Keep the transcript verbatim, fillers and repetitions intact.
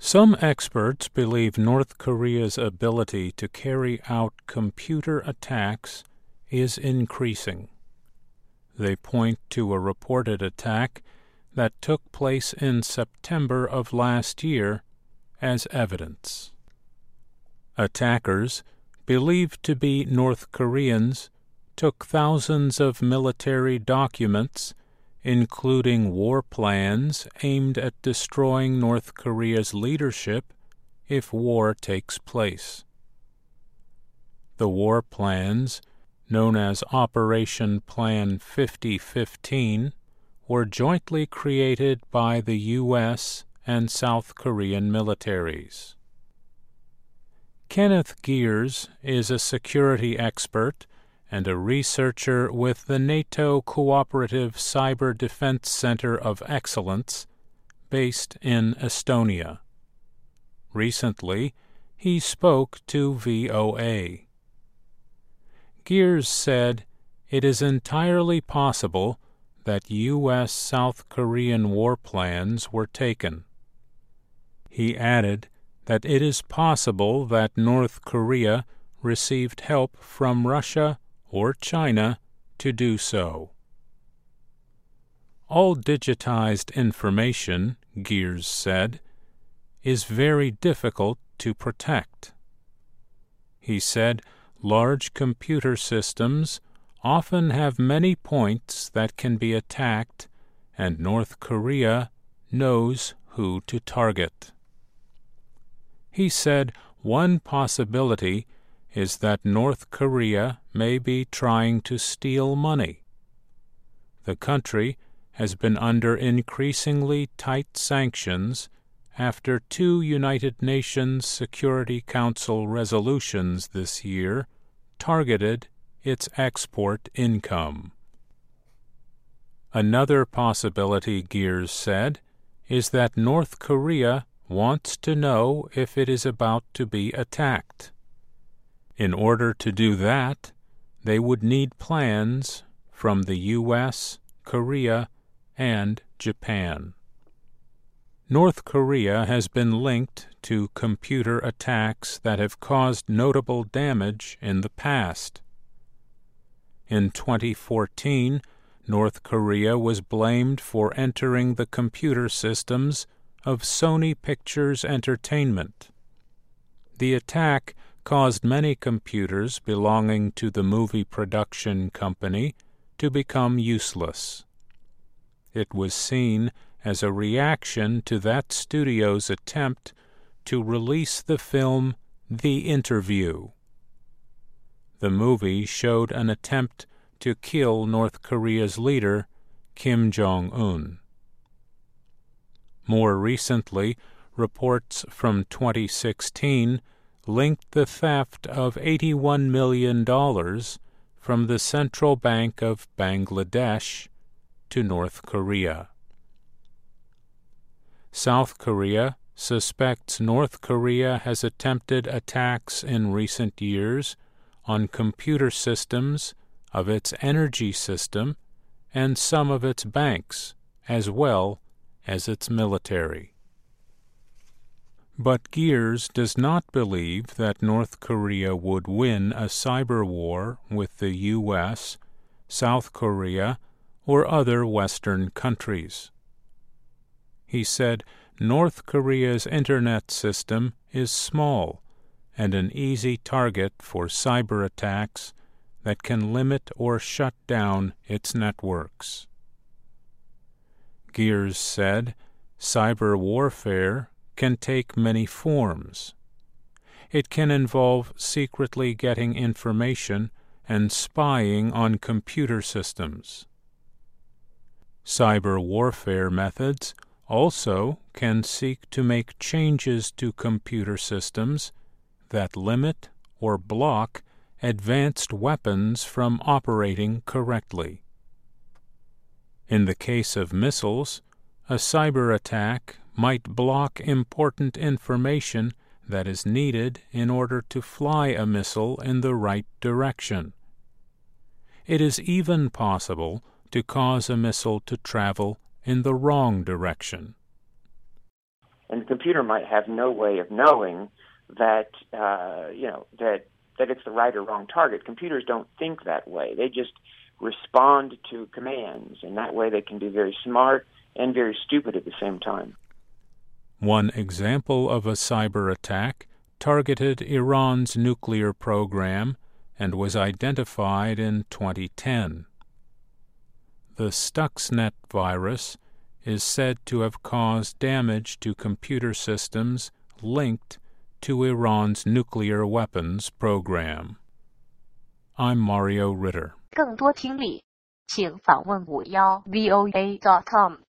Some experts believe North Korea's ability to carry out computer attacks is increasing. They point to a reported attack that took place in September of last year as evidence. Attackers, believed to be North Koreans, took thousands of military documents, including war plans aimed at destroying North Korea's leadership if war takes place. The war plans, known as Operation Plan fifty fifteen, were jointly created by the U S and South Korean militaries. Kenneth Geers is a security expert and a researcher with the NATO Cooperative Cyber Defense Center of Excellence, based in Estonia. Recently, he spoke to V O A. Geers said it is entirely possible that U S South Korean war plans were taken. He added that it is possible that North Korea received help from Russia or China to do so. All digitized information, Geers said, is very difficult to protect. He said large computer systems often have many points that can be attacked, and North Korea knows who to target. He said one possibility is that North Korea may be trying to steal money. The country has been under increasingly tight sanctions after two United Nations Security Council resolutions this year targeted its export income. Another possibility, Geers said, is that North Korea wants to know if it is about to be attacked. In order to do that, they would need plans from the U S, Korea, and Japan. North Korea has been linked to computer attacks that have caused notable damage in the past. In twenty fourteen, North Korea was blamed for entering the computer systems of Sony Pictures Entertainment. The attack caused many computers belonging to the movie production company to become useless. It was seen as a reaction to that studio's attempt to release the film The Interview. The movie showed an attempt to kill North Korea's leader, Kim Jong-un. More recently, reports from twenty sixteen linked the theft of eighty-one million dollars from the Central Bank of Bangladesh to North Korea. South Korea suspects North Korea has attempted attacks in recent years on computer systems of its energy system and some of its banks, as well as its military. But Geers does not believe that North Korea would win a cyber war with the U S, South Korea, or other Western countries. He said North Korea's internet system is small and an easy target for cyber attacks that can limit or shut down its networks. Geers said cyber warfare can take many forms. It can involve secretly getting information and spying on computer systems. Cyber warfare methods also can seek to make changes to computer systems that limit or block advanced weapons from operating correctly. In the case of missiles, a cyber attack might block important information that is needed in order to fly a missile in the right direction. It is even possible to cause a missile to travel in the wrong direction. And the computer might have no way of knowing that, uh, you know, that, that it's the right or wrong target. Computers don't think that way. They just respond to commands, and that way they can be very smart and very stupid at the same time. One example of a cyber attack targeted Iran's nuclear program and was identified in twenty ten. The Stuxnet virus is said to have caused damage to computer systems linked to Iran's nuclear weapons program. I'm Mario Ritter. 更多听力，请访问五幺 V O A dot com。